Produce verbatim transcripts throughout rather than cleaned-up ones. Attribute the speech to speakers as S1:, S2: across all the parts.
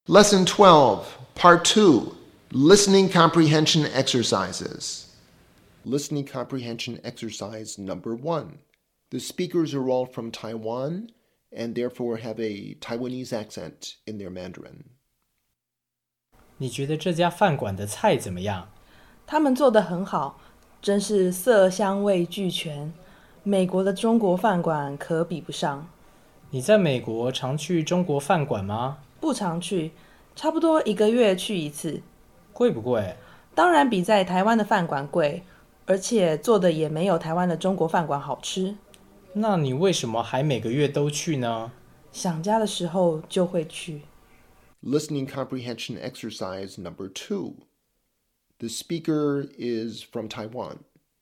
S1: Lesson twelve, Part two, Listening Comprehension Exercises. Listening Comprehension Exercise Number one. The speakers are all from Taiwan and therefore have a Taiwanese accent in their Mandarin.
S2: 你觉得这家饭馆的菜怎么样？
S3: 他们做得很好，真是色香味俱全。美国的中国饭馆可比不上。
S2: 你在美国常去中国饭馆吗？
S3: 不常去，差不多一个月去一次。
S2: 贵不贵？
S3: 当然比在台湾的饭馆贵，而且做的也没有台湾的中国饭馆好吃。
S2: 那你为什么还每个月都去呢？
S3: 想家的时候就会去。
S1: Listening Comprehension Exercise Number two. The speaker is from Taiwan.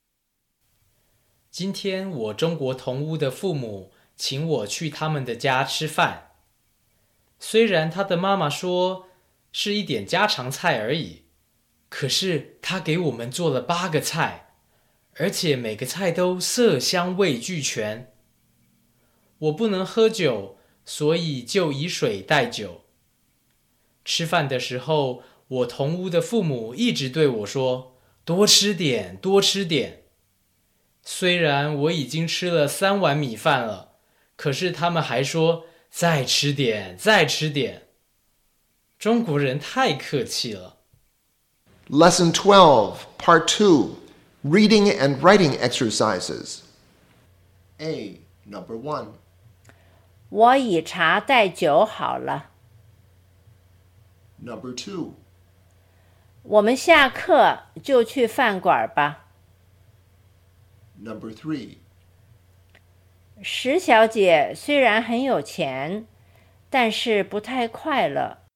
S2: 今天我中国同屋的父母请我去他们的家吃饭。虽然他的妈妈说是一点家常菜而已，可是他给我们做了八个菜，而且每个菜都色香味俱全。我不能喝酒，所以就以水代酒。吃饭的时候，我同屋的父母一直对我说：“多吃点，多吃点。”虽然我已经吃了三碗米饭了，可是他们还说：“再吃点，再吃点。”中国人太客气了。
S1: Lesson twelve, Part two, Reading and Writing Exercises. A. Number one.
S4: 我以茶代酒好了。
S1: Number two.
S4: 我们下课就去饭馆吧。
S1: Number three.
S4: 石小姐虽然很有钱，但是不太快乐。